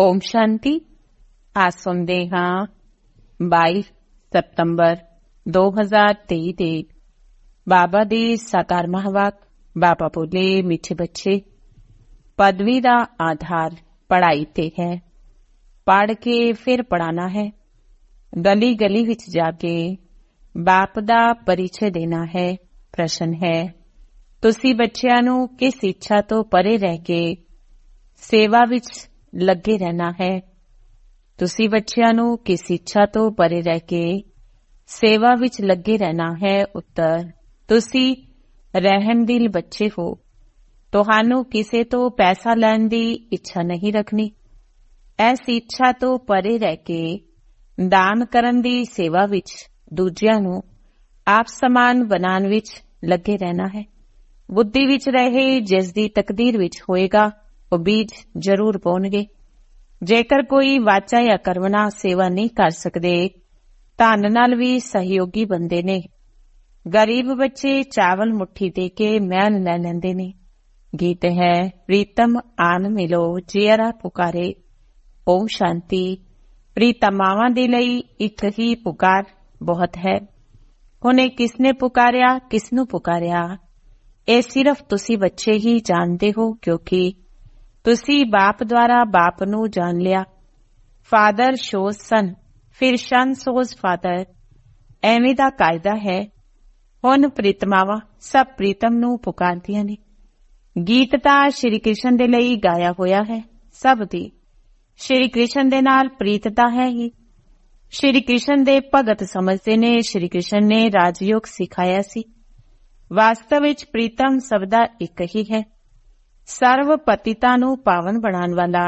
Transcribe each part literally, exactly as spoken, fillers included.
ਓਮ ਸ਼ਾਂਤੀ। ਅੱਜ ਸੁਣਦੇ ਹਾਂ ਬਾਈ ਸਤੰਬਰ ਦੋ ਹਜ਼ਾਰ ਤੇਈ ਦੇ ਬਾਬਾ ਦੀ ਸਾਕਾਰ ਮਹਾਵਾਕ। ਬਾਬਾ ਬੋਲੇ, ਮਿੱਠੇ ਬੱਚੇ, ਪਦਵੀ ਦਾ ਆਧਾਰ ਪੜ੍ਹਾਈ ਤੇ ਹੈ। ਪੜ੍ਹ ਕੇ ਫਿਰ ਪੜ੍ਹਾਣਾ ਹੈ। ਗਲੀ ਗਲੀ ਵਿੱਚ ਜਾ ਕੇ ਬਾਪ ਦਾ ਪਰਿਚੈ ਦੇਣਾ ਹੈ। ਪ੍ਰਸ਼ਨ ਹੈ, ਤੁਸੀਂ ਬੱਚਿਆਂ ਨੂੰ ਕਿਸ ਇੱਛਾ ਤੋਂ ਪਰੇ ਰਹਿ ਕੇ ਸੇਵਾ ਵਿੱਚ ਲੱਗੇ ਰਹਿਣਾ ਹੈ? ਤੁਸੀਂ ਬੱਚਿਆਂ ਨੂੰ ਕਿਸ ਇੱਛਾ ਤੋਂ ਪਰੇ ਰਹਿ ਕੇ ਸੇਵਾ ਵਿੱਚ ਲੱਗੇ ਰਹਿਣਾ ਹੈ? ਉੱਤਰ, ਤੁਸੀਂ ਰਹਿਮਦਿਲ ਬੱਚੇ ਹੋ। ਤੁਹਾਨੂੰ ਕਿਸੇ ਤੋਂ ਪੈਸਾ ਲੈਣ ਦੀ ਇੱਛਾ ਨਹੀਂ ਰੱਖਣੀ। ਇਸ ਇੱਛਾ ਤੋਂ ਪਰੇ ਰਹਿ ਕੇ ਦਾਨ ਕਰਨ ਦੀ ਸੇਵਾ ਵਿੱਚ ਦੂਜਿਆਂ ਨੂੰ ਆਪ ਸਮਾਨ ਬਣਾਉਣ ਵਿੱਚ ਲੱਗੇ ਰਹਿਣਾ ਹੈ। ਬੁੱਧੀ ਵਿੱਚ ਰਹੇ ਜਿਸ ਦੀ ਤਕਦੀਰ ਵਿੱਚ ਹੋਏਗਾ ਉਹ ਬੀਜ ਜ਼ਰੂਰ ਬੋਣਗੇ। ਜੇਕਰ ਕੋਈ ਵਾਚਾ ਜਾਂ ਕਰਮਣਾ ਸੇਵਾ ਨਹੀਂ ਕਰ ਸਕਦੇ, ਧਨ ਨਾਲ ਵੀ ਸਹਿਯੋਗੀ ਬਣਦੇ ਨੇ। ਗਰੀਬ ਬੱਚੇ ਚਾਵਲ ਮੁੱਠੀ ਦੇ ਕੇ ਮੈਨ ਲੈ ਲੈਂਦੇ ਨੇ। ਗੀਤ ਹੈ, ਪ੍ਰੀਤਮ ਆਨ ਮਿਲੋ ਜਿਅਰਾ ਪੁਕਾਰੇ। ਓਮ ਸ਼ਾਂਤੀ। ਪ੍ਰੀਤਮਾਵਾਂ ਦੇ ਲਈ ਇੱਕ ਹੀ ਪੁਕਾਰ ਬਹੁਤ ਹੈ। ਹੁਣੇ ਕਿਸਨੇ ਪੁਕਾਰਿਆ, ਕਿਸ ਨੂੰ ਪੁਕਾਰਿਆ, ਇਹ ਸਿਰਫ ਤੁਸੀਂ ਬੱਚੇ ਹੀ ਜਾਣਦੇ ਹੋ, ਕਿਉਂਕਿ ਤੁਸੀਂ ਬਾਪ ਦੁਆਰਾ ਬਾਪ ਨੂੰ ਜਾਣ ਲਿਆ। ਫਾਦਰ ਸ਼ੋਜ਼ ਸਨ, ਫਿਰ ਸ਼ਨ ਸ਼ੋਜ਼ ਫਾਦਰ। ਐਵੇਂ ਦਾ ਕਾਇਦਾ ਹੈ। ਹੁਣ ਪ੍ਰੀਤਮਾਵਾਂ ਸਭ ਪ੍ਰੀਤਮ ਨੂੰ ਪੁਕਾਰਦੀਆਂ ਨੇ। ਗੀਤ ਤਾਂ ਸ਼੍ਰੀ ਕ੍ਰਿਸ਼ਨ ਦੇ ਲਈ ਗਾਇਆ ਹੋਇਆ ਹੈ। ਸਭ ਦੀ ਸ਼੍ਰੀ ਕ੍ਰਿਸ਼ਨ ਦੇ ਨਾਲ ਪ੍ਰੀਤਤਾ ਹੈ ਹੀ। ਸ਼੍ਰੀ ਕ੍ਰਿਸ਼ਨ ਦੇ ਭਗਤ ਸਮਝਦੇ ਨੇ ਸ਼੍ਰੀ ਕ੍ਰਿਸ਼ਨ ਨੇ ਰਾਜਯੋਗ ਸਿਖਾਇਆ ਸੀ। ਵਾਸਤਵ ਵਿੱਚ ਪ੍ਰੀਤਮ ਸਭ ਦਾ ਇੱਕ ਹੀ ਹੈ। ਸਰਵ ਪਤਿਤਾਂ ਨੂੰ ਪਾਵਨ ਬਣਾਉਣ ਵਾਲਾ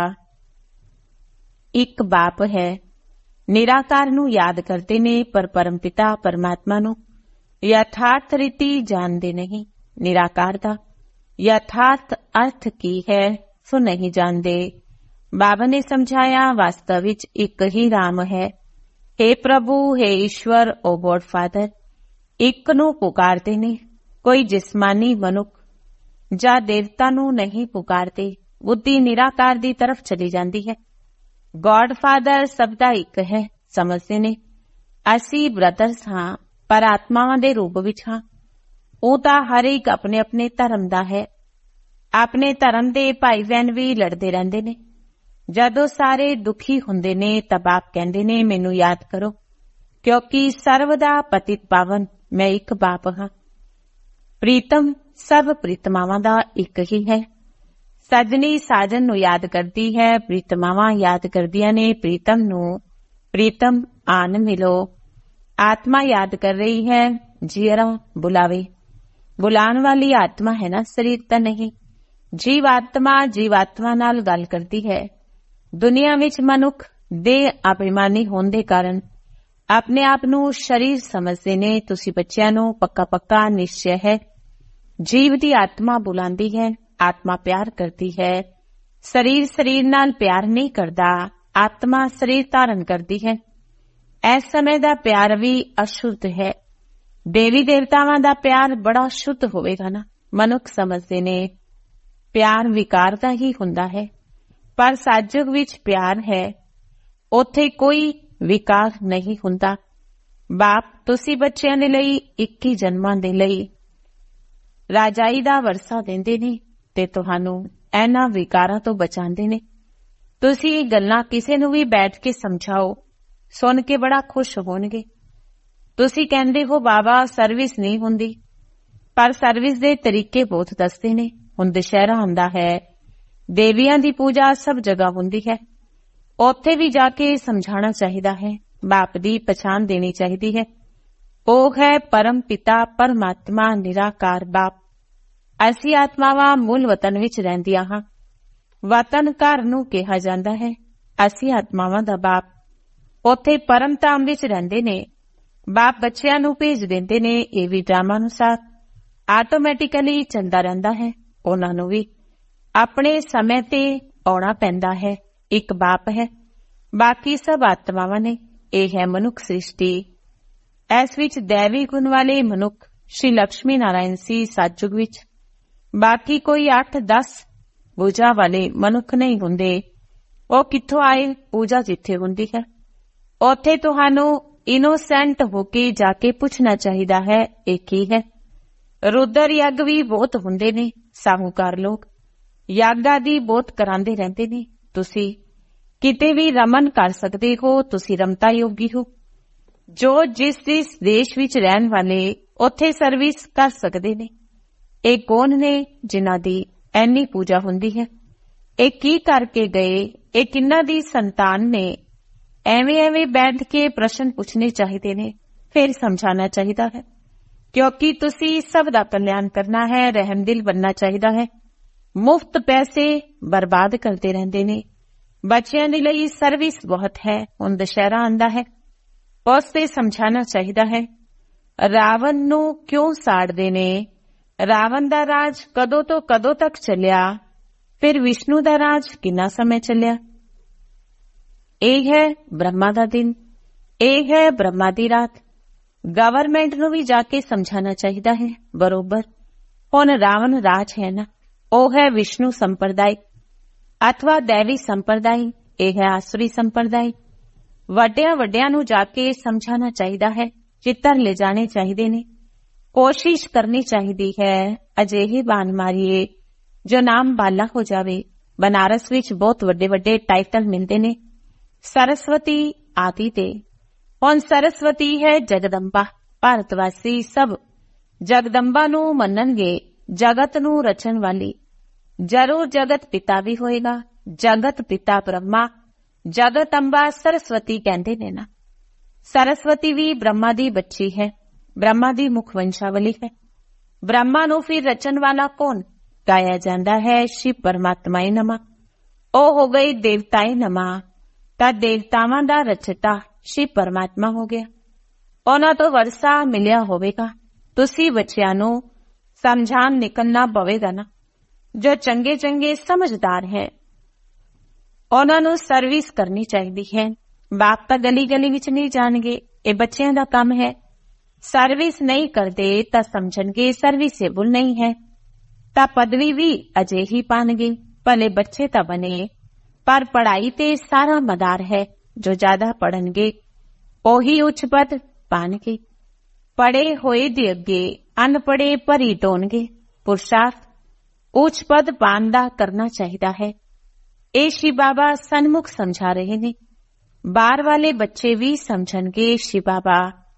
ਇੱਕ ਬਾਪ ਹੈ। ਨਿਰਾਕਾਰ ਨੂੰ ਯਾਦ ਕਰਦੇ ਨੇ, ਪਰ ਪਰਮ ਪਿਤਾ ਪਰਮਾਤਮਾ ਨੂੰ ਯਥਾਰਥ ਰੀਤੀ ਜਾਣਦੇ ਨਹੀਂ। ਨਿਰਾਕਾਰ ਦਾ ਯਥਾਰਥ ਅਰਥ ਕੀ ਹੈ ਸੋ ਨਹੀਂ ਜਾਣਦੇ। ਬਾਬਾ ਨੇ ਸਮਝਾਇਆ, ਵਾਸਤਵ ਵਿੱਚ ਇੱਕ ਹੀ ਰਾਮ ਹੈ। ਹੇ ਪ੍ਰਭੂ, ਹੇ ਈਸ਼ਵਰ, ਓ ਗੋਡ ਫਾਦਰ। ਇੱਕ ਨੂੰ ਪੁਕਾਰਦੇ ਨੇ। ਕੋਈ ਜਿਸਮਾਨੀ ਮਨੁੱਖ ਜਾਂ ਦੇਵਤਾ ਨੂੰ ਨਹੀਂ ਪੁਕਾਰਦੇ। ਬੁੱਧੀ ਨਿਰਾਕਾਰ ਦੀ ਤਰਫ ਚਲੀ ਜਾਂਦੀ ਹੈ। ਗੋਡ ਫਾਦਰ ਸਭ ਦਾ ਇੱਕ ਹੈ ਸਮਝਦੇ ਨੇ। ਅਸੀਂ ਬ੍ਰਦਰਸ ਹਾਂ, ਪਰ ਆਤਮਾਵਾਂ ਦੇ ਰੂਪ ਵਿੱਚ ਹਾਂ। ਉਹ ਤਾਂ ਹਰ ਇੱਕ ਆਪਣੇ ਆਪਣੇ ਧਰਮ ਦਾ ਹੈ। ਆਪਣੇ ਧਰਮ ਦੇ ਭਾਈ ਬਹਿਨ ਵੀ ਲੜਦੇ ਰਹਿੰਦੇ ਨੇ। ਜਦੋਂ ਸਾਰੇ ਦੁਖੀ ਹੁੰਦੇ ਨੇ ਤਾਂ ਬਾਪ ਕਹਿੰਦੇ ਨੇ, ਮੈਨੂੰ ਯਾਦ ਕਰੋ, ਕਿਉਂਕਿ ਸਰਵ ਦਾ ਪਤਿਤ ਪਾਵਨ ਮੈਂ ਇੱਕ ਬਾਪ ਹਾਂ। ਪ੍ਰੀਤਮ ਸਭ ਪ੍ਰੀਤਮਾਵਾਂ ਦਾ ਇੱਕ ਹੀ ਹੈ। ਸਜਣੀ ਸਾਜਨ ਨੂੰ ਯਾਦ ਕਰਦੀ ਹੈ, ਪ੍ਰੀਤਮਾਵਾਂ ਯਾਦ ਕਰਦੀਆਂ ਨੇ ਪ੍ਰੀਤਮ ਨੂੰ। ਪ੍ਰੀਤਮ ਆਨ ਮਿਲੋ। ਆਤਮਾ ਯਾਦ ਕਰ ਰਹੀ ਹੈ, ਜੀਅਰਾ ਬੁਲਾਵੇ। ਬੁਲਾਉਣ ਵਾਲੀ ਆਤਮਾ ਹੈ ਨਾ, ਸਰੀਰ ਤਾਂ ਨਹੀਂ। ਜੀਵ ਆਤਮਾ ਜੀਵਾਤਮਾ ਨਾਲ ਗੱਲ ਕਰਦੀ ਹੈ। ਦੁਨੀਆ ਵਿੱਚ ਮਨੁੱਖ ਦੇਹ ਅਭਿਮਾਨੀ ਹੋਣ ਦੇ ਕਾਰਨ ਆਪਣੇ ਆਪ ਨੂੰ ਸਰੀਰ ਸਮਝਦੇ ਨੇ। ਤੁਸੀਂ ਬੱਚਿਆਂ ਨੂੰ ਪੱਕਾ ਪੱਕਾ ਨਿਸ਼ਚੈ ਹੈ। ਜੀਵ ਦੀ ਆਤਮਾ ਬੁਲਾਉਂਦੀ ਹੈ, ਆਤਮਾ ਪਿਆਰ ਕਰਦੀ ਹੈ। ਸਰੀਰ ਸਰੀਰ ਨਾਲ ਪਿਆਰ ਨਹੀਂ ਕਰਦਾ, ਆਤਮਾ ਸਰੀਰ ਧਾਰਨ ਕਰਦੀ ਹੈ। ਇਸ ਸਮੇਂ ਦਾ ਪਿਆਰ ਵੀ ਅਸ਼ੁੱਧ ਹੈ। ਦੇਵੀ ਦੇਵਤਾਵਾਂ ਦਾ ਪਿਆਰ ਬੜਾ ਸ਼ੁੱਧ ਹੋਵੇਗਾ ਨਾ। ਮਨੁੱਖ ਸਮਝਦੇ ਨੇ ਪਿਆਰ ਵਿਕਾਰ ਦਾ ਹੀ ਹੁੰਦਾ ਹੈ, ਪਰ ਸਤਿਯੁਗ ਵਿੱਚ ਪਿਆਰ ਹੈ, ਉੱਥੇ ਕੋਈ ਵਿਕਾਰ ਨਹੀਂ ਹੁੰਦਾ। ਬਾਪ ਤੁਸੀਂ ਬੱਚਿਆਂ ਦੇ ਲਈ ਇੱਕੀ ਜਨਮਾਂ ਦੇ ਲਈ ਰਾਜਾਈ ਦਾ ਵਰਸਾ ਦਿੰਦੇ ਨੇ ਤੇ ਤੁਹਾਨੂੰ ਇਹਨਾਂ ਵਿਕਾਰਾਂ ਤੋਂ ਬਚਾਉਂਦੇ ਨੇ। ਤੁਸੀਂ ਇਹ ਗੱਲਾਂ ਕਿਸੇ ਨੂੰ ਵੀ ਬੈਠ ਕੇ ਸਮਝਾਓ, ਸੁਣ ਕੇ ਬੜਾ ਖੁਸ਼ ਹੋਣਗੇ। ਤੁਸੀਂ ਕਹਿੰਦੇ ਹੋ ਬਾਬਾ ਸਰਵਿਸ ਨਹੀਂ ਹੁੰਦੀ, ਪਰ ਸਰਵਿਸ ਦੇ ਤਰੀਕੇ ਬਹੁਤ ਦੱਸਦੇ ਨੇ। ਹੁਣ ਦੁਸ਼ਹਿਰਾ ਹੁੰਦਾ ਹੈ, ਦੇਵੀਆਂ ਦੀ ਪੂਜਾ ਸਭ ਜਗ੍ਹਾ ਹੁੰਦੀ ਹੈ, ਉੱਥੇ ਵੀ ਜਾ ਕੇ ਸਮਝਾਉਣਾ ਚਾਹੀਦਾ ਹੈ। ਬਾਪ ਦੀ ਪਛਾਣ ਦੇਣੀ ਚਾਹੀਦੀ ਹੈ। ਉਹ ਹੈ ਪਰਮ ਪਿਤਾ ਪਰਮਾਤਮਾ ਨਿਰਾਕਾਰ ਬਾਪ। ਅਸੀਂ ਆਤਮਾਵਾਂ ਮੂਲ ਵਤਨ ਵਿੱਚ ਰਹਿੰਦੀਆਂ ਹਾਂ। ਵਤਨ ਘਰ ਨੂੰ ਕਿਹਾ ਜਾਂਦਾ ਹੈ। ਅਸੀਂ ਆਤਮਾਵਾਂ ਦਾ ਬਾਪ ਉੱਥੇ ਪਰਮ ਧਾਮ ਵਿੱਚ ਰਹਿੰਦੇ ਨੇ। ਬਾਪ ਬੱਚਿਆਂ ਨੂੰ ਭੇਜ ਦਿੰਦੇ ਨੇ। ਇਹ ਵੀ ਡਰਾਮਾ ਅਨੁਸਾਰ ਆਟੋਮੈਟਿਕਲੀ ਚੱਲਦਾ ਰਹਿੰਦਾ ਹੈ। ਉਹਨਾਂ ਨੂੰ ਵੀ ਆਪਣੇ ਸਮੇਂ ਤੇ ਆਉਣਾ ਪੈਂਦਾ ਹੈ। ਇੱਕ ਬਾਪ ਹੈ, ਬਾਕੀ ਸਭ ਆਤਮਾਵਾਂ ਨੇ। ਇਹ ਹੈ ਮਨੁੱਖ ਸ੍ਰਿਸ਼ਟੀ। ਇਸ ਵਿੱਚ ਦੈਵੀ ਗੁਣ ਵਾਲੇ ਮਨੁੱਖ ਸ਼੍ਰੀ ਲਕਸ਼ਮੀ ਨਾਰਾਇਣ ਸੀ ਸਤਿਯੁਗ ਵਿੱਚ। ਬਾਕੀ ਕੋਈ ਅੱਠ ਦਸ ਬੁਝਾ ਵਾਲੇ ਮਨੁੱਖ ਨਹੀਂ ਹੁੰਦੇ। ਉਹ ਕਿੱਥੋਂ ਆਏ? ਪੂਜਾ ਜਿੱਥੇ ਹੁੰਦੀ ਹੈ ਉੱਥੇ ਤੁਹਾਨੂੰ ਇਨੋਸੈਂਟ ਹੋ ਕੇ ਜਾ ਕੇ ਪੁੱਛਣਾ ਚਾਹੀਦਾ ਹੈ, ਇਹ ਕੀ ਹੈ? ਰੁਦਰ ਯੱਗ ਵੀ ਬਹੁਤ ਹੁੰਦੇ ਨੇ, ਸਾਹੂਕਾਰ ਲੋਕ ਯੱਗ ਆਦਿ ਬਹੁਤ ਕਰਾਉਂਦੇ ਰਹਿੰਦੇ ਨੇ। ਤੁਸੀਂ ਕਿਤੇ ਵੀ ਰਮਨ ਕਰ ਸਕਦੇ ਹੋ, ਤੁਸੀਂ ਰਮਤਾ ਯੋਗੀ ਹੋ। ਜੋ ਜਿਸ ਜਿਸ ਦੇਸ਼ ਵਿੱਚ ਰਹਿਣ ਵਾਲੇ ਉੱਥੇ ਸਰਵਿਸ ਕਰ ਸਕਦੇ ਨੇ। ਇਹ ਕੌਣ ਨੇ ਜਿਨ੍ਹਾਂ ਦੀ ਐਨੀ ਪੂਜਾ ਹੁੰਦੀ ਹੈ? ਇਹ ਕੀ ਕਰਕੇ ਗਏ? ਇਹ ਕਿੰਨਾਂ ਦੀ ਸੰਤਾਨ ਨੇ? ਐਵੇਂ ਐਵੇਂ ਬੈਠ ਕੇ ਪ੍ਰਸ਼ਨ ਪੁੱਛਣੇ ਚਾਹੀਦੇ ਨੇ, ਫਿਰ ਸਮਝਾਉਣਾ ਚਾਹੀਦਾ ਹੈ, ਕਿਉਂਕਿ ਤੁਸੀਂ ਸਭ ਦਾ ਕਲਿਆਣ ਕਰਨਾ ਹੈ, ਰਹਿਮਦਿਲ ਬਣਨਾ ਚਾਹੀਦਾ ਹੈ। ਮੁਫਤ ਪੈਸੇ ਬਰਬਾਦ ਕਰਦੇ ਰਹਿੰਦੇ ਨੇ। ਬੱਚਿਆਂ ਦੇ ਲਈ ਸਰਵਿਸ ਬਹੁਤ ਹੈ। ਹੁਣ ਦੁਸ਼ਹਿਰਾ ਆਉਂਦਾ ਹੈ, ਉਸ ਤੇ ਸਮਝਾਉਣਾ ਚਾਹੀਦਾ ਹੈ। ਰਾਵਣ ਨੂੰ ਕਿਉਂ ਸਾੜਦੇ ਨੇ? ਰਾਵਣ ਦਾ ਰਾਜ ਕਦੋਂ ਤੋਂ ਕਦੋਂ ਤੱਕ ਚੱਲਿਆ? ਫਿਰ ਵਿਸ਼ਨੂੰ ਦਾ ਰਾਜ ਕਿੰਨਾ ਸਮੇਂ ਚੱਲਿਆ? ਇਹ ਹੈ ਬ੍ਰਹਮਾ ਦਾ ਦਿਨ, ਇਹ ਹੈ ਬ੍ਰਹਮਾ ਦੀ ਰਾਤ। ਗਵਰਨਮੈਂਟ ਨੂੰ ਵੀ ਜਾ ਕੇ ਸਮਝਾਉਣਾ ਚਾਹੀਦਾ ਹੈ ਬਰੋਬਰ। ਹੁਣ ਰਾਵਣ ਰਾਜ ਹੈ ਨਾ, ਉਹ ਹੈ ਵਿਸ਼ਨੂੰ ਸੰਪਰਦਾਇ ਅਥਵਾ ਦੇਵੀ ਸੰਪਰਦਾਇ, ਇਹ ਹੈ ਆਸੁਰੀ ਸੰਪਰਦਾਇ। ਵੱਡਿਆਂ ਵੱਡਿਆਂ ਨੂੰ ਜਾ ਕੇ ਸਮਝਾਉਣਾ ਚਾਹੀਦਾ ਹੈ, ਚਿੱਤਰ ਲੈ ਜਾਣੇ ਚਾਹੀਦੇ ਨੇ। ਕੋਸ਼ਿਸ਼ ਕਰਨੀ ਚਾਹੀਦੀ ਹੈ ਅਜਿਹੇ ਬਾਣ ਮਾਰੀਏ ਜੋ ਨਾਮ ਬਾਲਾ ਹੋ ਜਾਵੇ। ਬਨਾਰਸ ਵਿੱਚ ਬਹੁਤ ਵੱਡੇ ਵੱਡੇ ਟਾਈਟਲ ਮਿਲਦੇ ਨੇ, ਸਰਸਵਤੀ ਆਦਿ ਤੇ। ਹੁਣ ਸਰਸਵਤੀ ਹੈ ਜਗਦੰਬਾ। ਭਾਰਤਵਾਸੀ ਸਭ ਜਗਦੰਬਾ ਨੂੰ ਮੰਨਣਗੇ, ਜਗਤ ਨੂੰ ਰਚਣ ਵਾਲੀ। ਜ਼ਰੂਰ ਜਗਤ ਪਿਤਾ ਵੀ ਹੋਏਗਾ। ਜਗਤ ਪਿਤਾ ਬ੍ਰਹਮਾ, ਜਗਤ ਅੰਬਾ ਸਰਸਵਤੀ ਕਹਿੰਦੇ ਨੇ ਨਾ। ਸਰਸਵਤੀ ਵੀ ਬ੍ਰਹਮਾ ਦੀ ਬੱਚੀ ਹੈ, ਬ੍ਰਹਮਾ ਦੀ ਮੁੱਖ ਵੰਸ਼ਾਵਲੀ ਹੈ। ਬ੍ਰਹਮਾ ਨੂੰ ਫਿਰ ਰਚਣ ਵਾਲਾ ਕੌਣ? ਗਾਇਆ ਜਾਂਦਾ ਹੈ ਸ਼ਿਵ ਪਰਮਾਤਮਾ ਨਮਾ। ਉਹ ਹੋ ਗਈ ਦੇਵਤਾਏ ਨਮਾ, ਤਾਂ ਦੇਵਤਾਵਾਂ ਦਾ ਰਚਤਾ ਸ਼ਿਵ ਪਰਮਾਤਮਾ ਹੋ ਗਿਆ। ਉਹਨਾਂ ਤੋਂ ਵਰਸਾ ਮਿਲਿਆ ਹੋਵੇਗਾ। ਤੁਸੀਂ ਬੱਚਿਆਂ ਨੂੰ ਸਮਝਾਣ ਨਿਕਲਣਾ ਪਵੇਗਾ ਨਾ। ਜੋ ਚੰਗੇ ਚੰਗੇ ਸਮਝਦਾਰ ਹੈ ਉਹਨਾਂ ਨੂੰ ਸਰਵਿਸ ਕਰਨੀ ਚਾਹੀਦੀ ਹੈ। ਬਾਪ ਤਾਂ ਗਲੀ ਗਲੀ ਵਿੱਚ ਨਹੀਂ ਜਾਣਗੇ, ਇਹ ਬੱਚਿਆਂ ਦਾ ਕੰਮ ਹੈ। ਸਰਵਿਸ ਨਹੀਂ ਕਰਦੇ ਤਾਂ ਸਮਝਣਗੇ ਸਰਵਿਸੇਬਲ ਨਹੀਂ ਹੈ, ਤਾਂ ਪਦਵੀ ਵੀ ਅਜਿਹੀ ਪਾਣਗੇ। ਭਲੇ ਬੱਚੇ ਤਾਂ ਬਣੇ, ਪਰ ਪੜ੍ਹਾਈ ਤੇ ਸਾਰਾ ਮਦਾਰ ਹੈ। ਜੋ ਜ਼ਿਆਦਾ ਪੜ੍ਹਨਗੇ ਉਹੀ ਉੱਚ ਪਦ ਪਾਣਗੇ। ਪੜ੍ਹੇ ਹੋਏ ਦੇ ਅੱਗੇ ਅਨਪੜ੍ਹੇ ਭਰੀ ਢੋਣਗੇ। ਪੁਰਸ਼ਾਰਥ ਉੱਚ ਪਦ ਪਾਣ ਦਾ ਕਰਨਾ ਚਾਹੀਦਾ ਹੈ। ਇਹ ਸ਼ਿਵ ਬਾਬਾ ਸਨਮੁਖ ਸਮਝਾ ਰਹੇ ਨੇ। ਬਾਹਰ ਵਾਲੇ ਬੱਚੇ ਵੀ ਸਮਝਣਗੇ ਸ਼ਿਵ ਬਾਬਾ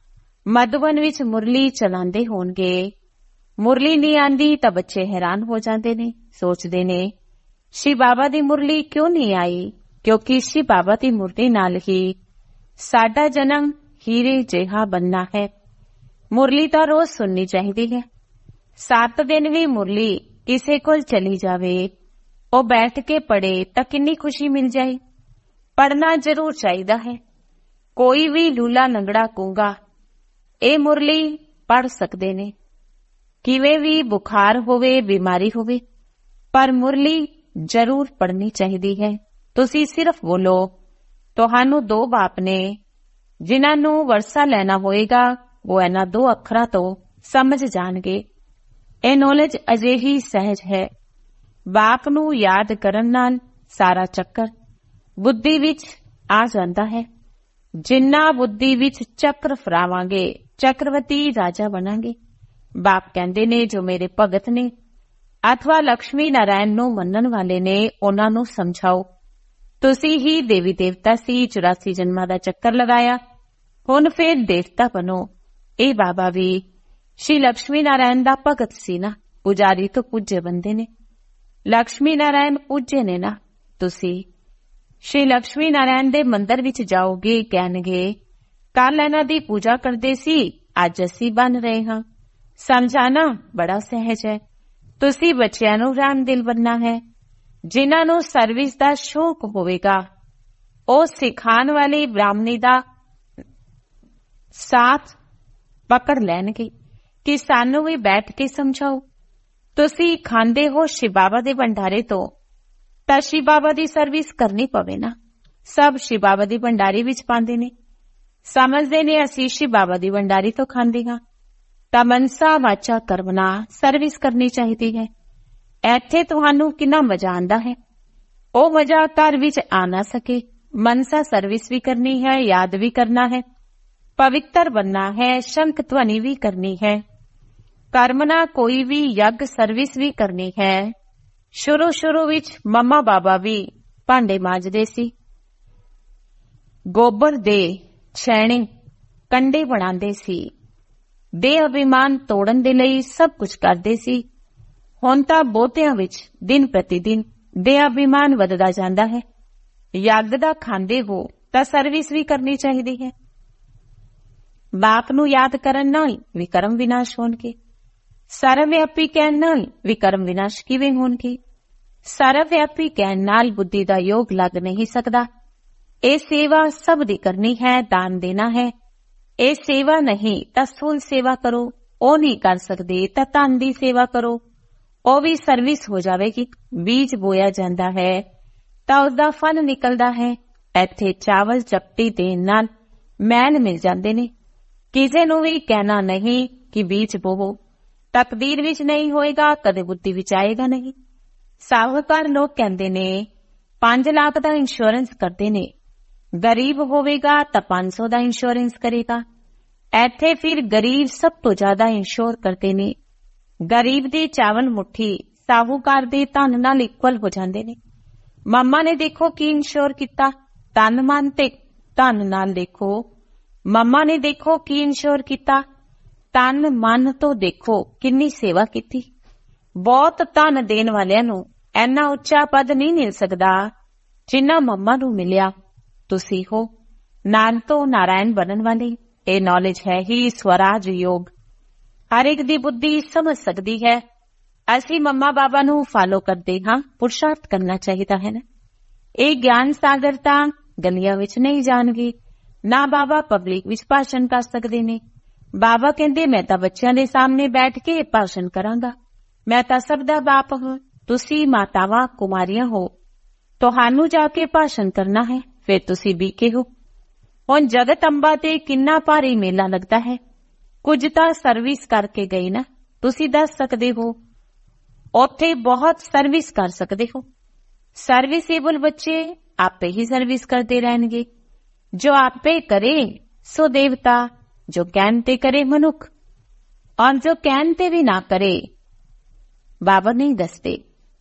ਮਧੂਬਨ ਵਿੱਚ ਮੁਰਲੀ ਚਲਾਉਂਦੇ ਹੋਣਗੇ। ਮੁਰਲੀ ਨਹੀਂ ਆਂਦੀ ਤਾਂ ਬੱਚੇ ਹੈਰਾਨ ਹੋ ਜਾਂਦੇ ਨੇ, ਸੋਚਦੇ ਨੇ ਸ਼ਿਵ ਬਾਬਾ ਦੀ ਮੁਰਲੀ ਕਿਉਂ ਨਹੀਂ ਆਈ? ਕਿਉਂਕਿ ਸ਼ਿਵ ਬਾਬਾ ਦੀ ਮੁਰਲੀ ਨਾਲ ਹੀ ਸਾਡਾ ਜਨਮ ਹੀਰੇ ਜਿਹਾ ਬਣਨਾ ਹੈ। ਮੁਰਲੀ ਤਾਂ ਰੋਜ਼ ਸੁਣਨੀ ਚਾਹੀਦੀ ਹੈ। ਸੱਤ ਦਿਨ ਵੀ ਮੁਰਲੀ ਕਿਸੇ ਕੋਲ ਚਲੀ ਜਾਵੇ, ਉਹ ਬੈਠ ਕੇ ਪੜ੍ਹੇ ਤਾਂ ਕਿੰਨੀ ਖੁਸ਼ੀ ਮਿਲ ਜਾਏ। ਪੜ੍ਹਨਾ ਜ਼ਰੂਰ ਚਾਹੀਦਾ ਹੈ। ਕੋਈ ਵੀ ਲੂਲਾ ਲੰਗੜਾ ਕੂੰਗਾ ਇਹ ਮੁਰਲੀ ਪੜ੍ਹ ਸਕਦੇ ਨੇ। ਕਿਵੇਂ ਵੀ ਬੁਖਾਰ ਹੋਵੇ, ਬਿਮਾਰੀ ਹੋਵੇ, ਪਰ ਮੁਰਲੀ ਜ਼ਰੂਰ ਪੜ੍ਹਨੀ ਚਾਹੀਦੀ ਹੈ। ਤੁਸੀਂ ਸਿਰਫ ਬੋਲੋ। ਤੁਹਾਨੂੰ ਦੋ ਬਾਪ ਨੇ, ਜਿਨ੍ਹਾਂ ਨੂੰ ਵਰਸਾ ਲੈਣਾ ਹੋਏਗਾ ਉਹ ਇਹਨਾਂ ਦੋ ਅੱਖਰਾਂ ਤੋਂ ਸਮਝ ਜਾਣਗੇ। ਇਹ ਨੌਲੇਜ ਅਜਿਹੀ ਸਹਿਜ ਹੈ। ਬਾਪ ਨੂੰ ਯਾਦ ਕਰਨ ਨਾਲ ਸਾਰਾ ਚੱਕਰ ਬੁੱਧੀ ਵਿੱਚ ਆ ਜਾਂਦਾ ਹੈ। ਜਿੰਨਾ ਬੁੱਧੀ ਵਿੱਚ ਚੱਕਰ ਫਰਾਵਾਂਗੇ, ਚੱਕਰਵਤੀ ਰਾਜਾ ਬਣਾਂਗੇ। ਬਾਪ ਕਹਿੰਦੇ ਨੇ ਜੋ ਮੇਰੇ ਭਗਤ ਨੇ ਅਥਵਾ ਲక్ష్ਮੀ ਨਾਰਾਇਣ ਨੂੰ ਮੰਨਣ ਵਾਲੇ ਨੇ, ਉਹਨਾਂ ਨੂੰ ਸਮਝਾਓ। ਤੁਸੀਂ ਹੀ ਦੇਵੀ ਦੇਵਤਾ ਸੀ, ਚੁਰਾਸੀ ਜਨਮਾਂ ਦਾ ਚੱਕਰ ਲਗਾਇਆ, ਹੁਣ ਫੇਰ ਦੇਵਤਾ ਬਣੋ। ਇਹ ਬਾਬਾ ਵੀ ਸ਼੍ਰੀ ਲక్ష్ਮੀ ਨਾਰਾਇਣ ਦਾ ਭਗਤ ਸੀ ਨਾ। ਪੁਜਾਰੀ ਤੋਂ ਪੂਜੇ ਬੰਦੇ ਨੇ, ਲక్ష్ਮੀ ਨਾਰਾਇਣ ਪੂਜੇ ਨੇ ਨਾ। ਤੁਸੀਂ ਸ਼੍ਰੀ ਲక్ష్ਮੀ ਨਾਰਾਇਣ ਦੇ ਮੰਦਰ ਵਿੱਚ ਜਾਓਗੇ, ਕਹਿਣਗੇ ਕੱਲ ਇਹਨਾਂ ਦੀ ਪੂਜਾ ਕਰਦੇ ਸੀ, ਅੱਜ ਅਸੀਂ ਬਣ ਰਹੇ ਹਾਂ। ਸਮਝਾਣਾ ਬੜਾ ਸਹਿਜ ਹੈ। ਤੁਸੀਂ ਬੱਚਿਆਂ ਨੂੰ ਰਾਮਦਿਲ ਬਣਨਾ ਹੈ। ਜਿਨ੍ਹਾਂ ਨੂੰ ਸਰਵਿਸ ਦਾ ਸ਼ੌਕ ਹੋਵੇਗਾ ਉਹ ਸਿਖਾਉਣ ਵਾਲੀ ਬ੍ਰਾਹਮਣੀ ਦਾ ਸਾਥ ਪਕੜ ਲੈਣਗੇ ਕਿ ਸਾਨੂੰ ਵੀ ਬੈਠ ਕੇ ਸਮਝਾਓ। ਤੁਸੀਂ ਖਾਂਦੇ ਹੋ ਸ਼ਿਵ ਬਾਬਾ ਦੇ ਭੰਡਾਰੇ ਤੋਂ, ਤਾਂ ਸ਼ਿਵ ਬਾਬਾ ਦੀ ਸਰਵਿਸ ਕਰਨੀ ਪਵੇ ਨਾ। ਸਭ ਸ਼ਿਵ ਬਾਬਾ ਦੀ ਭੰਡਾਰੀ ਵਿੱਚ ਪਾਉਂਦੇ ਨੇ, ਸਮਝਦੇ ਨੇ ਅਸੀਂ ਸ਼ਿਵ ਬਾਬਾ ਦੀ ਭੰਡਾਰੀ ਤੋਂ ਖਾਂਦੇ ਹਾਂ। ਤਾਂ ਮਨਸਾ ਵਾਚਾ ਕਰਮਨਾ ਸਰਵਿਸ ਕਰਨੀ ਚਾਹੀਦੀ ਹੈ। ਇੱਥੇ ਤੁਹਾਨੂੰ ਕਿੰਨਾ ਮਜ਼ਾ ਆਉਂਦਾ ਹੈ। ਉਹ ਮਜ਼ਾ ਘਰ ਵਿੱਚ ਆ ਨਾ ਸਕੇ। ਮਨਸਾ ਸਰਵਿਸ ਵੀ ਕਰਨੀ ਹੈ, ਯਾਦ ਵੀ ਕਰਨਾ ਹੈ, ਪਵਿੱਤਰ ਬਣਨਾ ਹੈ, ਸ਼ੰਖ ਧਵਨੀ ਵੀ ਕਰਨੀ ਹੈ। ਕਰਮ ਨਾਲ ਕੋਈ ਵੀ ਯੱਗ ਸਰਵਿਸ ਵੀ ਕਰਨੀ ਹੈ। ਸ਼ੁਰੂ ਸ਼ੁਰੂ ਵਿੱਚ ਮੰਮਾ ਬਾਬਾ ਵੀ ਭਾਂਡੇ ਮਾਂਜਦੇ ਸੀ, ਗੋਬਰ ਦੇ ਛੈਣੇ ਕੰਡੇ ਬਣਾਉਂਦੇ ਸੀ, ਦੇ ਅਭਿਮਾਨ ਤੋੜਨ ਦੇ ਲਈ ਸਭ ਕੁਝ ਕਰਦੇ ਸੀ। ਹੁਣ ਤਾਂ ਬਹੁਤਿਆਂ ਵਿੱਚ ਦਿਨ ਪ੍ਰਤੀ ਦਿਨ ਦੇ ਅਭਿਮਾਨ ਵੱਧਦਾ ਜਾਂਦਾ ਹੈ। ਯੱਗ ਦਾ ਖਾਂਦੇ ਹੋ ਤਾਂ ਸਰਵਿਸ ਵੀ ਕਰਨੀ ਚਾਹੀਦੀ ਹੈ। ਬਾਪ ਨੂੰ ਯਾਦ ਕਰਨ ਨਾਲ ਵਿਕਰਮ ਵਿਨਾਸ਼ ਹੋਣਗੇ। ਸਰਵਵਿਆਪੀ ਕਹਿਣ ਨਾਲ ਵਿਕਰਮ ਵਿਨਾਸ਼ ਕਿਵੇਂ ਹੋਣਗੇ? ਸਰਵਵਿਆਪੀ ਕਹਿਣ ਨਾਲ ਬੁੱਧੀ ਦਾ ਯੋਗ ਲੱਗ ਨਹੀਂ ਸਕਦਾ। ਇਹ ਸੇਵਾ ਸਭ ਦੀ ਕਰਨੀ ਹੈ, ਦਾਨ ਦੇਣਾ ਹੈ। ਇਹ ਸੇਵਾ ਨਹੀਂ ਤਾਂ ਸੂਲ ਸੇਵਾ ਕਰੋ, ਉਹ ਨਹੀਂ ਕਰ ਸਕਦੇ ਤਾਂ ਧਨ ਦੀ ਸੇਵਾ ਕਰੋ, ਉਹ ਵੀ ਸਰਵਿਸ ਹੋ ਜਾਵੇਗੀ। ਬੀਜ ਬੋਇਆ ਜਾਂਦਾ ਹੈ ਤਾਂ ਉਸਦਾ ਫਲ ਨਿਕਲਦਾ ਹੈ। ਇੱਥੇ ਚਾਵਲ ਚਪਟੀ ਦੇਣ ਨਾਲ ਮੈਲ ਮਿਲ ਜਾਂਦੇ ਨੇ। ਕਿਸੇ ਨੂੰ ਵੀ ਕਹਿਣਾ ਨਹੀਂ ਕਿ ਬੀਜ ਬੋਵੋ, ਤਕਦੀਰ ਵਿੱਚ ਨਹੀਂ ਹੋਏਗਾ, ਕਦੇ ਬੁੱਧੀ ਵਿੱਚ ਆਏਗਾ ਨਹੀਂ। ਸਾਹੂਕਾਰ ਲੋਕ ਕਹਿੰਦੇ ਨੇ ਪੰਜ ਲੱਖ ਦਾ ਇੰਸ਼ੋਰੈਂਸ ਕਰਦੇ ਨੇ, ਗਰੀਬ ਹੋਵੇਗਾ ਤਾਂ ਪੰਜ ਸੌ ਦਾ ਇੰਸ਼ੋਰੈਂਸ ਕਰੇਗਾ। ਇੱਥੇ ਫਿਰ ਗਰੀਬ ਸਭ ਤੋਂ ਜ਼ਿਆਦਾ ਇੰਸ਼ੋਰ ਕਰਦੇ ਨੇ। ਗਰੀਬ ਦੀ ਚਾਵਲ ਮੁੱਠੀ ਸਾਹੂਕਾਰ ਦੇ ਧਨ ਨਾਲ ਇਕੁਅਲ ਹੋ ਜਾਂਦੇ ਨੇ। ਮੰਮਾ ਨੇ ਦੇਖੋ ਕੀ ਇੰਸ਼ੋਰ ਕੀਤਾ, ਤਨ ਮਨ ਤੇ ਧਨ ਨਾਲ। ਦੇਖੋ ਮੰਮਾ ਨੇ ਦੇਖੋ ਕੀ ਇੰਸ਼ੋਰ ਕੀਤਾ, ਤਨ ਮਨ ਤੋਂ ਦੇਖੋ ਕਿੰਨੀ ਸੇਵਾ ਕੀਤੀ। ਬਹੁਤ ਧਨ ਦੇਣ ਵਾਲਿਆਂ ਨੂੰ ਇੰਨਾ ਉੱਚਾ ਪਦ ਨਹੀਂ ਮਿਲ ਸਕਦਾ ਜਿੰਨਾ ਮੰਮਾ ਨੂੰ ਮਿਲਿਆ। ਤੁਸੀਂ ਹੋ ਨਾਨ ਤੋਂ ਨਾਰਾਇਣ ਬਣਨ ਵਾਲੇ। ਇਹ ਨੌਲੇਜ ਹੈ ਹੀ ਸਵਰਾਜ ਯੋਗ। ਹਰ ਇੱਕ ਦੀ ਬੁੱਧੀ ਸਮਝ ਸਕਦੀ ਹੈ। ਅਸੀਂ ਮੰਮਾ ਬਾਬਾ ਨੂੰ ਫਾਲੋ ਕਰਦੇ ਹਾਂ, ਪੁਰਸ਼ਾਰਥ ਕਰਨਾ ਚਾਹੀਦਾ ਹੈ ਨਾ। ਇਹ ਗਿਆਨ ਸਾਗਰ ਤਾਂ ਗਲੀਆਂ ਵਿੱਚ ਨਹੀਂ ਜਾਣਗੇ, ਨਾ ਬਾਬਾ ਪਬਲਿਕ ਵਿੱਚ ਭਾਸ਼ਣ ਕਰ ਸਕਦੇ ਨੇ। ਬਾਬਾ ਕਹਿੰਦੇ ਮੈਂ ਤਾਂ ਬੱਚਿਆਂ ਦੇ ਸਾਹਮਣੇ ਬੈਠ ਕੇ ਭਾਸ਼ਣ ਕਰਾਂਗਾ, ਮੈਂ ਤਾਂ ਸਭ ਦਾ ਬਾਪ ਹਾਂ, ਤੁਸੀਂ ਮਾਤਾਵਾਂ ਕੁਮਾਰੀਆਂ ਹੋ, ਤੁਹਾਨੂੰ ਜਾ ਕੇ ਭਾਸ਼ਣ ਕਰਨਾ ਹੈ, ਫਿਰ ਤੁਸੀਂ ਬੀਕੇ ਹੋ। ਹੁਣ ਜਗਤ ਅੰਬਾ ਤੇ ਕਿੰਨਾ ਭਾਰੀ ਮੇਲਾ ਲੱਗਦਾ ਹੈ। ਕੁਝ ਤਾਂ ਸਰਵਿਸ ਕਰਕੇ ਗਈ ਨਾ, ਤੁਸੀਂ ਦੱਸ ਸਕਦੇ ਹੋ। ਉੱਥੇ ਬਹੁਤ ਸਰਵਿਸ ਕਰ ਸਕਦੇ ਹੋ। ਸਰਵਿਸੇਬਲ ਬੱਚੇ ਆਪੇ ਹੀ ਸਰਵਿਸ ਕਰਦੇ ਰਹਿਣਗੇ। ਜੋ ਆਪੇ ਕਰੇ ਸੋ ਦੇਵਤਾ, ਜੋ ਕਹਿਣ ਤੇ ਕਰੇ ਮਨੁੱਖ, ਔਰ ਜੋ ਕਹਿਣ ਤੇ ਵੀ ਨਾ ਕਰੇ ਬਾਬਾ ਨਹੀਂ ਦੱਸਦੇ।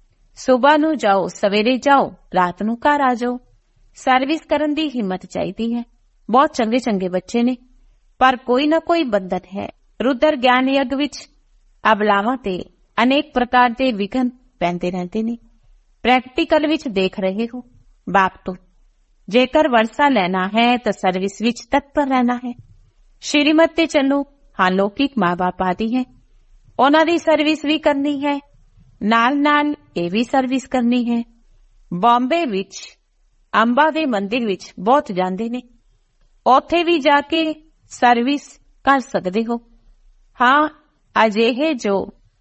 ਸੁਬਾਹ ਨੂੰ ਜਾਓ, ਸਵੇਰੇ ਜਾਓ, ਰਾਤ ਨੂੰ ਘਰ ਆ ਜਾਓ। ਸਰਵਿਸ ਕਰਨ ਦੀ ਹਿੰਮਤ ਚਾਹੀਦੀ ਹੈ। ਬਹੁਤ ਚੰਗੇ ਚੰਗੇ ਬੱਚੇ ਨੇ, ਪਰ ਕੋਈ ਨਾ ਕੋਈ ਬੰਧਨ ਹੈ। ਰੁਦਰ ਗਿਆਨ ਯੱਗ ਵਿੱਚ ਅਬਲਾਵਾਂ ਤੇ ਅਨੇਕ ਪ੍ਰਕਾਰ ਦੇ ਵਿਘਨ ਪੈਂਦੇ ਰਹਿੰਦੇ ਨੇ। ਪ੍ਰੈਕਟੀਕਲ ਵਿੱਚ ਦੇਖ ਰਹੇ ਹੋ ਬਾਪ ਤੋਂ। ਜੇਕਰ ਵਰਸਾ ਲੈਣਾ ਹੈ ਤਾਂ ਸਰਵਿਸ ਵਿੱਚ ਤਤਪਰ ਰਹਿਣਾ ਹੈ। ਸ਼੍ਰੀਮਤ ਤੇ ਚੱਲੋ। ਹਾਂ, ਲੌਕਿਕ ਮਾਂ ਬਾਪ ਆਦਿ ਹੈ, ਉਹਨਾਂ ਦੀ ਸਰਵਿਸ ਵੀ ਕਰਨੀ ਹੈ, ਨਾਲ ਨਾਲ ਇਹ ਵੀ ਸਰਵਿਸ ਕਰਨੀ ਹੈ। ਬੰਬੇ ਵਿੱਚ ਅੰਬਾ ਦੇ ਮੰਦਿਰ ਵਿੱਚ ਬਹੁਤ ਜਾਂਦੇ ਨੇ, ਉੱਥੇ ਵੀ ਜਾ ਕੇ ਸਰਵਿਸ ਕਰ ਸਕਦੇ ਹੋ। ਹਾਂ, ਅਜਿਹੇ ਜੋ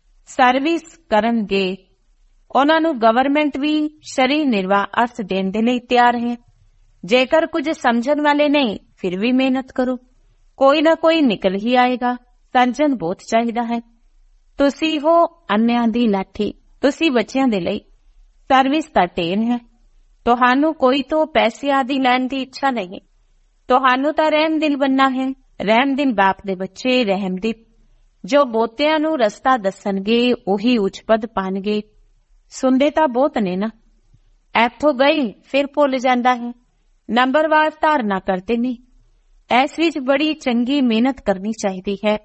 ਸਰਵਿਸ ਕਰਨਗੇ ਉਹਨਾਂ ਨੂੰ ਗਵਰਨਮੈਂਟ ਵੀ ਸਰੀਰ ਨਿਰਵਾਹ ਅਰਥ ਦੇਣ ਦੇ ਲਈ ਤਿਆਰ ਹੈ। ਜੇਕਰ ਕੁਝ ਸਮਝਣ ਵਾਲੇ ਨਹੀਂ, ਫਿਰ ਵੀ ਮਿਹਨਤ ਕਰੋ, ਕੋਈ ਨਾ ਕੋਈ ਨਿਕਲ ਹੀ ਆਏਗਾ। ਸਮਝਣ ਬਹੁਤ ਚਾਹੀਦਾ ਹੈ। ਤੁਸੀਂ ਹੋ ਅੰਨਿਆਂ ਦੀ ਲਾਠੀ, ਤੁਸੀਂ ਬੱਚਿਆਂ ਦੇ ਲਈ ਸਰਵਿਸ ਦਾ ਢੇਰ ਹੈ। ਤੁਹਾਨੂੰ ਕੋਈ ਤੋਂ ਪੈਸੇ ਆਦਿ ਲੈਣ ਦੀ ਇੱਛਾ ਨਹੀਂ। ਤੁਹਾਨੂੰ ਤਾਂ ਰਹਿਮ ਦਿਲ ਬਣਨਾ ਹੈ। ਰਹਿਮ ਦਿਲ ਬਾਪ ਦੇ ਬੱਚੇ ਰਹਿਮਦੀਪ, ਜੋ ਬੋਤਿਆਂ ਨੂੰ ਰਸਤਾ ਦੱਸਣਗੇ ਉਹੀ ਉੱਚ ਪਦ ਪਾਣਗੇ। ਸੁਣਦੇ ਤਾਂ ਬਹੁਤ ਨੇ ਨਾ, ਇੱਥੋਂ ਗਈ ਫਿਰ ਭੁੱਲ ਜਾਂਦਾ ਹੈ। ਨੰਬਰਵਾਰ ਧਾਰਨਾ ਕਰਦੇ ਨੇ। ਇਸ ਵਿੱਚ ਬੜੀ ਚੰਗੀ ਮਿਹਨਤ ਕਰਨੀ ਚਾਹੀਦੀ ਹੈ।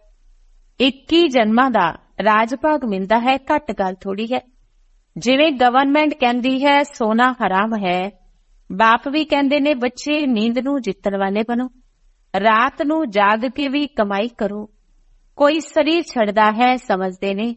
ਇੱਕੀ ਜਨਮਾਂ ਦਾ ਰਾਜ ਭਾਗ ਮਿਲਦਾ ਹੈ, ਘੱਟ ਗੱਲ ਥੋੜੀ ਹੈ। ਜਿਵੇਂ ਗਵਰਨਮੈਂਟ ਕਹਿੰਦੀ ਹੈ ਸੋਨਾ ਹਰਾਮ ਹੈ, ਬਾਪ ਵੀ ਕਹਿੰਦੇ ਨੇ ਬੱਚੇ ਨੀਂਦ ਨੂੰ ਜਿੱਤਣ ਵਾਲੇ ਬਣੋ, ਰਾਤ ਨੂੰ ਜਾਗ ਕੇ ਵੀ ਕਮਾਈ ਕਰੋ। ਕੋਈ ਸਰੀਰ ਛੱਡਦਾ ਹੈ, ਸਮਝਦੇ ਨੇ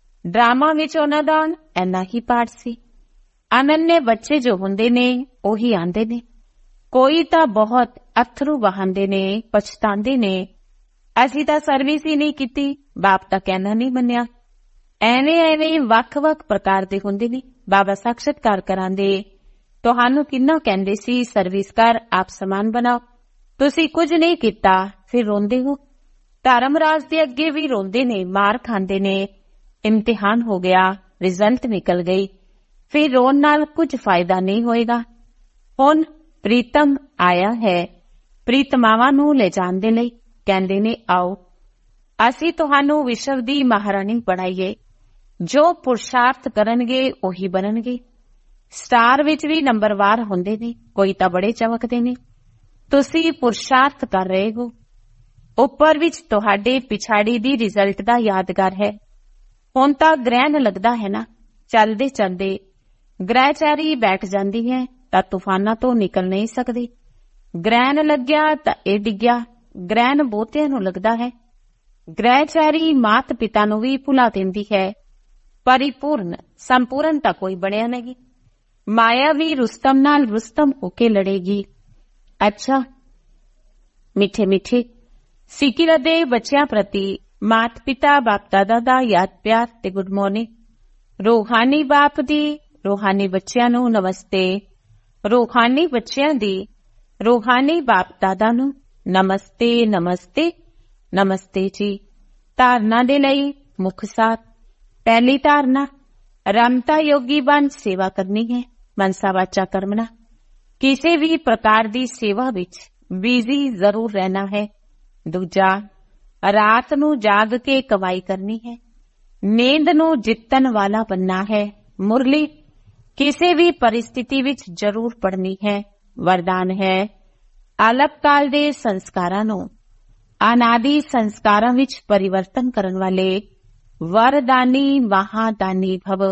ਡਰਾਮਾ ਵਿੱਚ ਉਹਨਾਂ ਦਾ ਇੰਨਾ ਹੀ ਪਾਠ ਸੀ। ਅਨੰਨੇ ਬੱਚੇ ਜੋ ਹੁੰਦੇ ਨੇ ਉਹੀ ਆਂਦੇ ਨੇ। ਕੋਈ ਤਾਂ ਬਹੁਤ ਅਥਰੂ ਵਹਾਂਦੇ ਨੇ, ਪਛਤਾਉਂਦੇ ਨੇ, ਅਸੀਂ ਤਾਂ ਸਰਵਿਸ ਹੀ ਨਹੀਂ ਕੀਤੀ, ਬਾਪ ਤਾਂ ਕਹਿਣਾ ਨਹੀਂ ਮੰਨਿਆ। ਐਵੇਂ ਐਵੇਂ ਵੱਖ-ਵੱਖ ਪ੍ਰਕਾਰ ਦੇ ਹੁੰਦੇ ਨੇ। ਬਾਬਾ ਸਾਖਸ਼ਾਤਕਾਰ ਕਰਾਂਦੇ, ਤੁਹਾਨੂੰ ਕਿੰਨਾ ਕਹਿੰਦੇ ਸੀ ਸਰਵਿਸ ਕਰ, ਆਪ ਸਮਾਨ ਬਣਾਓ, ਤੁਸੀਂ ਕੁਝ ਨਹੀਂ ਕੀਤਾ, ਫਿਰ ਰੋਂਦੇ ਹੋ। ਧਰਮਰਾਜ ਦੇ ਅੱਗੇ ਵੀ ਰੋਂਦੇ ਨੇ, ਮਾਰ ਖਾਂਦੇ ਨੇ, ਇਮਤਿਹਾਨ ਹੋ ਗਿਆ, ਰਿਜ਼ਲਟ ਨਿਕਲ ਗਈ, ਫਿਰ ਰੋਣ ਨਾਲ ਕੁਝ ਫਾਇਦਾ ਨਹੀਂ ਹੋਏਗਾ। ਹੁਣ ਪ੍ਰੀਤਮ ਆਇਆ ਹੈ, ਪ੍ਰੀਤਮਾਵਾਂ ਨੂੰ ਲੈ ਜਾਣ ਦੇ ਲਈ। ਕਹਿੰਦੇ ਨੇ, ਆਓ ਅਸੀਂ ਤੁਹਾਨੂੰ ਵਿਸ਼ਵ ਦੀ ਮਹਾਰਾਣੀ ਬਣਾਈਏ। ਜੋ ਪੁਰਸ਼ਾਰਥ ਕਰਨਗੇ ਉਹੀ ਬਣਨਗੇ। ਸਟਾਰ ਵਿੱਚ ਵੀ ਨੰਬਰਵਾਰ ਹੁੰਦੇ ਨੇ, ਕੋਈ ਤਾਂ ਬੜੇ ਚਮਕਦੇ ਨੇ। ਤੁਸੀਂ ਪੁਰਸ਼ਾਰਥ ਕਰ ਰਹੇ ਹੋ। ਉੱਪਰ ਵਿੱਚ ਤੁਹਾਡੇ ਪਿਛਾੜੀ ਦੀ ਰਿਜ਼ਲਟ ਦਾ ਯਾਦਗਾਰ ਹੈ। ਹੁਣ ਤਾਂ ਗ੍ਰਹਿਣ ਲੱਗਦਾ ਹੈ ਨਾ, ਚੱਲਦੇ ਚੱਲਦੇ ਗ੍ਰਹਿਚਾਰੀ ਬੈਠ ਜਾਂਦੀ ਹੈ ਤਾਂ ਤੂਫਾਨਾਂ ਤੋਂ ਨਿਕਲ ਨਹੀਂ ਸਕਦੇ। ਗ੍ਰਹਿਣ ਲੱਗਿਆ ਤਾਂ ਇਹ ਡਿੱਗਿਆ। ਗ੍ਰਹਿਣ ਬਹੁਤਿਆਂ ਨੂੰ ਲੱਗਦਾ ਹੈ। ਗ੍ਰਹਿਚਾਰੀ ਮਾਤ ਪਿਤਾ ਨੂੰ ਵੀ ਭੁਲਾ ਦਿੰਦੀ ਹੈ। ਪਰਿਪੂਰਨ ਸੰਪੂਰਨ ਤਾਂ ਕੋਈ ਬਣਿਆ ਨਹੀਂ। ਮਾਇਆ ਵੀ ਰੁਸਤਮ ਨਾਲ ਰੁਸਤਮ ਹੋ ਕੇ ਲੜੇਗੀ। ਅੱਛਾ ਮਿੱਠੇ ਮਿੱਠੇ ਸਿੱਕਿਰਾ ਦੇ ਬੱਚਿਆਂ ਪ੍ਰਤੀ ਮਾਤ ਪਿਤਾ ਬਾਪ ਦਾਦਾ ਦਾ ਯਾਦ ਪਿਆਰ ਤੇ ਗੁੱਡ ਮਾਰਨਿੰਗ। ਰੂਹਾਨੀ ਬਾਪ ਦੀ ਰੂਹਾਨੀ ਬੱਚਿਆਂ ਨੂੰ ਨਮਸਤੇ। ਰੂਹਾਨੀ ਬੱਚਿਆਂ ਦੀ ਰੂਹਾਨੀ ਬਾਪ ਦਾਦਾ ਨੂੰ ਨਮਸਤੇ ਨਮਸਤੇ ਨਮਸਤੇ ਜੀ। ਧਾਰਨਾ ਦੇ ਲਈ ਮੁੱਖ ਸਾਰ। ਪਹਿਲੀ ਧਾਰਨਾ, ਰਮਤਾ ਯੋਗੀ ਬਣ ਸੇਵਾ ਕਰਨੀ ਹੈ। ਮਨਸਾ ਵਾਚਾ ਕਰਮਣਾ। ਕਿਸੇ ਵੀ ਪ੍ਰਕਾਰ ਦੀ ਸੇਵਾ ਵਿੱਚ ਬਿਜ਼ੀ ਜ਼ਰੂਰ ਰਹਿਣਾ ਹੈ। ਦੂਜਾ, ਰਾਤ ਨੂੰ ਜਾਗ ਕੇ ਕਮਾਈ ਕਰਨੀ ਹੈ। ਨੀਂਦ ਨੂੰ ਜਿੱਤਣ ਵਾਲਾ ਬਣਨਾ ਹੈ। ਮੁਰਲੀ ਕਿਸੇ ਵੀ ਪਰਿਸਥਿਤੀ ਵਿੱਚ ਜ਼ਰੂਰ ਪੜ੍ਹਨੀ ਹੈ। ਵਰਦਾਨ ਹੈ, ਅਲਪ ਕਾਲ ਦੇ ਸੰਸਕਾਰਾਂ ਨੂੰ ਅਨਾਦਿ ਸੰਸਕਾਰਾਂ ਵਿੱਚ ਪਰਿਵਰਤਨ ਕਰਨ ਵਾਲੇ ਵਰਦਾਨੀ ਮਹਾਦਾਨੀ ਭਵ।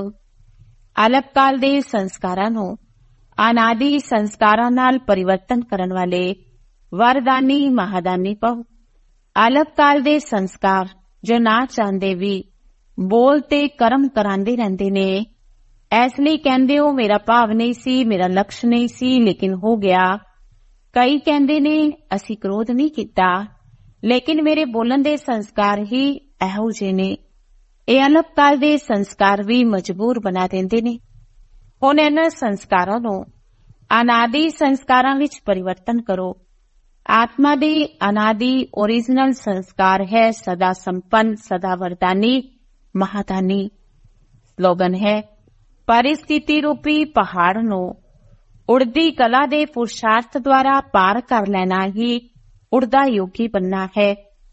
ਅਲਪ ਕਾਲ ਦੇ ਸੰਸਕਾਰਾਂ ਨੂੰ ਅਨਾਦਿ ਸੰਸਕਾਰਾਂ ਨਾਲ ਪਰਿਵਰਤਨ ਕਰਨ ਵਾਲੇ ਵਰਦਾਨੀ ਮਹਾਦਾਨੀ ਭਵ। ਅਲਪ ਕਾਲ ਦੇ ਸੰਸਕਾਰ ਜੋ ਨਾ ਚਾਹੁੰਦੇ ਵੀ ਬੋਲ ਤੇ ਕਰਮ ਕਰਾਂਦੇ ਰਹਿੰਦੇ ਨੇ। ਇਸ ਲਈ ਕਹਿੰਦੇ ਹੋ ਮੇਰਾ ਭਾਵ ਨਹੀਂ ਸੀ, ਮੇਰਾ ਲਕਸ਼ ਨਹੀਂ ਸੀ, ਲੇਕਿਨ ਹੋ ਗਿਆ। ਕਈ ਕਹਿੰਦੇ ਨੇ ਅਸੀਂ ਕ੍ਰੋਧ ਨਹੀਂ ਕੀਤਾ, ਲੇਕਿਨ ਮੇਰੇ ਬੋਲਣ ਦੇ ਸੰਸਕਾਰ ਹੀ ਇਹੋ ਜਿਹੇ ਨੇ। ਇਹ ਅਲਪ ਕਾਲ ਦੇ ਸੰਸਕਾਰ ਵੀ ਮਜਬੂਰ ਬਣਾ ਦਿੰਦੇ ਨੇ। ਹੁਣ ਇਹਨਾਂ ਸੰਸਕਾਰਾਂ ਨੂੰ ਅਨਾਦਿ ਸੰਸਕਾਰਾਂ ਵਿੱਚ ਪਰਿਵਰਤਨ ਕਰੋ। ਆਤਮਾ ਦੇ ਅਨਾਦਿ ਓਰੀਜਨਲ ਸੰਸਕਾਰ ਹੈ ਸਦਾ ਸੰਪੰਨ, ਸਦਾ ਵਰਦਾਨੀ ਮਹਾਦਾਨੀ। ਸਲੋਗਨ ਹੈ, ਪਰਿਸਥਿਤੀ ਰੂਪੀ ਪਹਾੜ ਨੂੰ ਉੜਦੀ ਕਲਾ ਦੇ ਪੁਰਸ਼ਾਰਥ ਦੁਆਰਾ ਪਾਰ ਕਰ ਲੈਣਾ ਹੀ ਉੜਦਾ ਯੋਗੀ ਬਣਨਾ ਹੈ।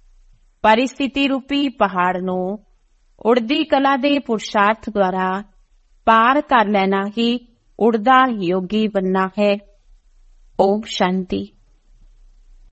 ਪਰਿਸਥਿਤੀ ਰੂਪੀ ਪਹਾੜ ਨੂੰ ਉੜਦੀ ਕਲਾ ਦੇ ਪੁਰਸ਼ਾਰਥ ਦੁਆਰਾ ਪਾਰ ਕਰ ਲੈਣਾ ਹੀ ਉੜਦਾ ਯੋਗੀ ਬਣਨਾ ਹੈ। ਓਮ ਸ਼ਾਂਤੀ।